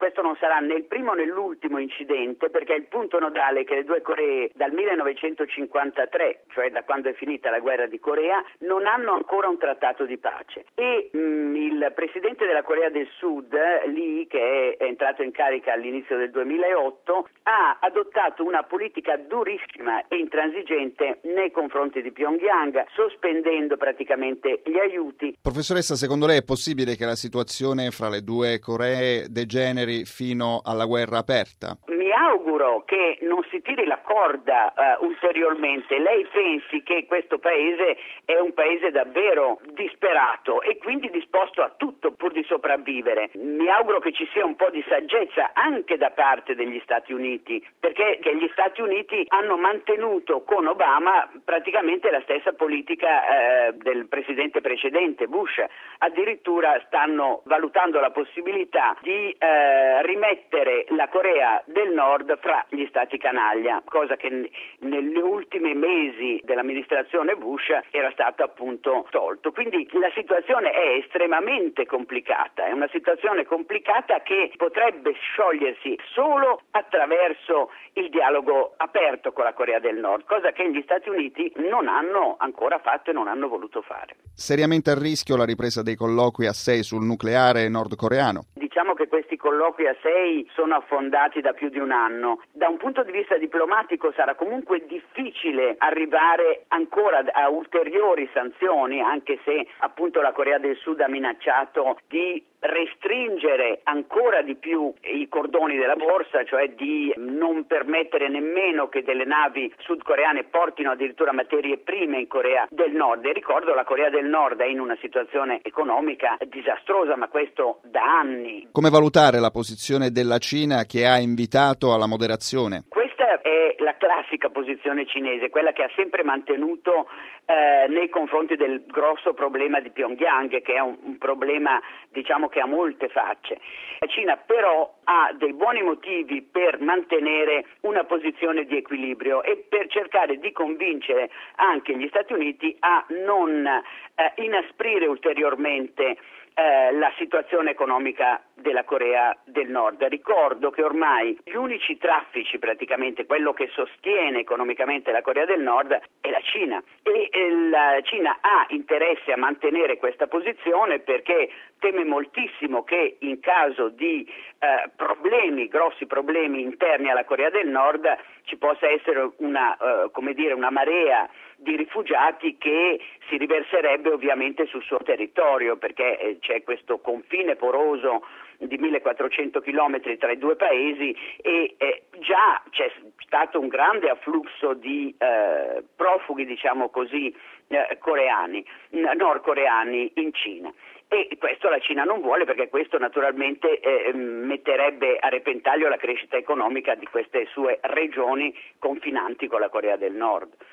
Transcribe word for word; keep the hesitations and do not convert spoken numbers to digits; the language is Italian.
questo non sarà né il primo né l'ultimo incidente, perché il punto nodale è che le due Coree dal millenovecentocinquantatré, cioè da quando è finita la guerra di Corea, non hanno ancora un trattato di pace e mh, il presidente della Corea del Sud, Lee, che è entrato in carica all'inizio del duemilaotto, ha adottato una politica durissima e intransigente nei confronti di Pyongyang, sospendendo praticamente gli aiuti. Professoressa, secondo lei è possibile che la situazione fra le due Coree degeneri fino alla guerra aperta? Mi auguro che non si tiri la corda uh, ulteriormente. Lei pensi che questo paese è un paese davvero disperato e quindi disposto a tutto pur di sopravvivere. Mi auguro che ci sia un po' di saggezza anche da parte degli Stati Uniti, perché che gli Stati Uniti hanno mantenuto con Obama praticamente la stessa politica eh, del presidente precedente, Bush. Addirittura stanno valutando la possibilità di eh, rimettere la Corea del Nord fra gli stati canaglia, cosa che n- negli ultimi mesi dell'amministrazione Bush era stato appunto tolto. Quindi la situazione è estremamente complicata, è una situazione complicata che potrebbe sciogliersi solo attraverso il dialogo aperto con la Corea del Nord, cosa che gli Stati Uniti non hanno ancora fatto e non hanno voluto fare. Seriamente a rischio la ripresa dei colloqui a sei sul nucleare nordcoreano? Diciamo che questi colloqui a sei sono affondati da più di un anno. Da un punto di vista diplomatico sarà comunque difficile arrivare ancora a ulteriori sanzioni, anche se appunto la Corea del Sud ha minacciato di restringere ancora di più i cordoni della borsa, cioè di non permettere nemmeno che delle navi sudcoreane portino addirittura materie prime in Corea del Nord. E ricordo, la Corea del Nord è in una situazione economica disastrosa, ma questo da anni. Come valutare la posizione della Cina, che ha invitato alla moderazione? Questa è la classica posizione cinese, quella che ha sempre mantenuto eh, nei confronti del grosso problema di Pyongyang, che è un, un problema, diciamo, che ha molte facce. La Cina però ha dei buoni motivi per mantenere una posizione di equilibrio e per cercare di convincere anche gli Stati Uniti a non eh, inasprire ulteriormente Eh, la situazione economica della Corea del Nord. Ricordo che ormai gli unici traffici, praticamente quello che sostiene economicamente la Corea del Nord, è la Cina e eh, la Cina ha interesse a mantenere questa posizione perché teme moltissimo che in caso di eh, problemi, grossi problemi interni alla Corea del Nord, ci possa essere una, eh, come dire, una marea di rifugiati che si riverserebbe ovviamente sul suo territorio, perché eh, c'è questo confine poroso di millequattrocento chilometri tra i due paesi e eh, già c'è stato un grande afflusso di eh, profughi, diciamo così, eh, coreani, nordcoreani in Cina. E questo la Cina non vuole, perché questo naturalmente eh, metterebbe a repentaglio la crescita economica di queste sue regioni confinanti con la Corea del Nord.